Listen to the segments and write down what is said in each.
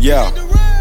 Yeah.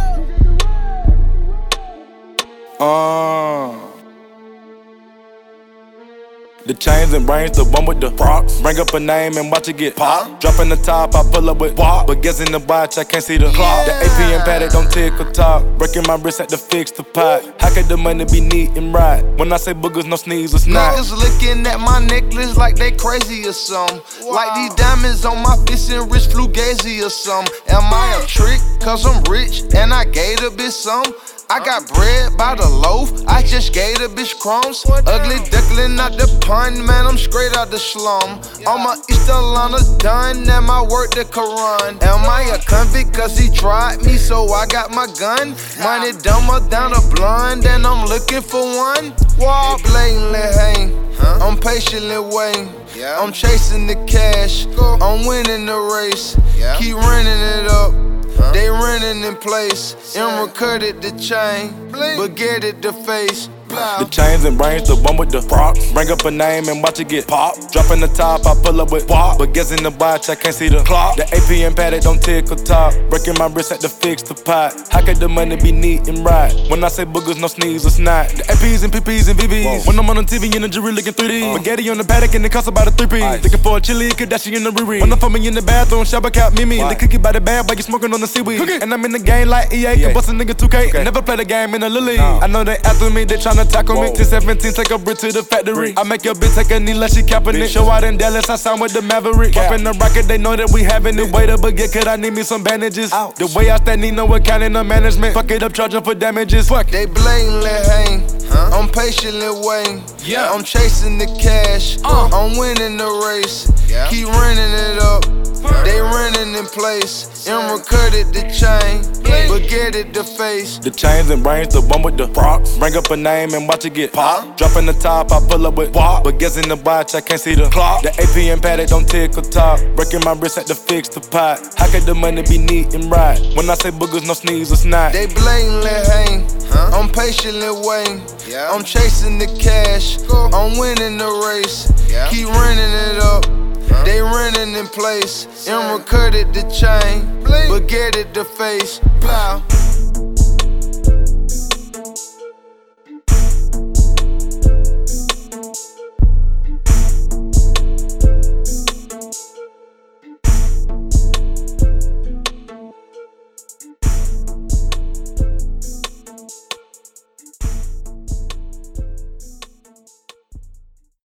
The chains and brains, the one with the props. Bring up a name and watch it get pop. Dropping the top, I pull up with pop. But guessing the watch, I can't see the clock. The AP and padded don't tick or top. Breaking my wrist at the fix the pot. How could the money be neat and right? When I say boogers, no sneeze or snot. Niggas looking at my necklace like they crazy or something. Like these diamonds on my fist and wrist Fugazi or something. Am I a trick? Cause I'm rich and I gave the bitch some. I got bread by the loaf, I just gave the bitch crumbs. Ugly duckling out the pond, man, I'm straight out the slum. All my East Atlanta done, and my work the Quran. Am I a convict? Cause he tried me, so I got my gun. Money dumber down a blonde, and I'm looking for one. Wall blatantly hang, I'm patiently waiting. I'm chasing the cash, I'm winning the race. Keep running it up. They running in place, Emerald cut it the chain, but get it the face. The chains and brains, the one with the props. Bring up a name and watch it get pop. Dropping the top, I pull up with pop. But guessing the watch, I can't see the clock. The AP and padded don't tick or top. Breaking my wrist at the fix the pot. How could the money be neat and right? When I say boogers, no sneeze or snot. The APs and PPs and VVs. When I'm on the TV in the jury looking 3D. Spaghetti on the paddock and it costs about a 3P. Looking for a chili, Kardashian in the Riri. When I'm foaming in the bathroom, Shabba Cap Mimi. The cookie by the bag, but you smoking on the seaweed. And I'm in the game like EA, can bust a nigga 2K. Never play the game in a lily. I know they after me, they tryna tackle me. 10-17, take a brick to the factory. I make your bitch take a knee like she capping it. Show out in Dallas, I signed with the Maverick. Poppin' the rocket, they know that we having it. Wait up, but get, could I need me some bandages? The way I stand, need no accounting or management. Fuck it up, charging for damages. Fuck. They blatantly hang, I'm patiently waiting. I'm chasing the cash, I'm winning the race. Keep running it up. They running in place, Emerald cut it the chain, but get it the face. The chains and brains, the one with the props. Bring up a name and watch it get pop. Dropping the top, I pull up with pop. But guessing the watch, I can't see the clock. The AP and padded don't tick or top. Breaking my wrist at the fix the pot. How could the money be neat and right? When I say boogers, no sneeze or snot. They blatantly hang, I'm patiently waiting. I'm chasing the cash, I'm winning the race. Keep running it up. They running in place, Emerald cut it the chain, but get it the face.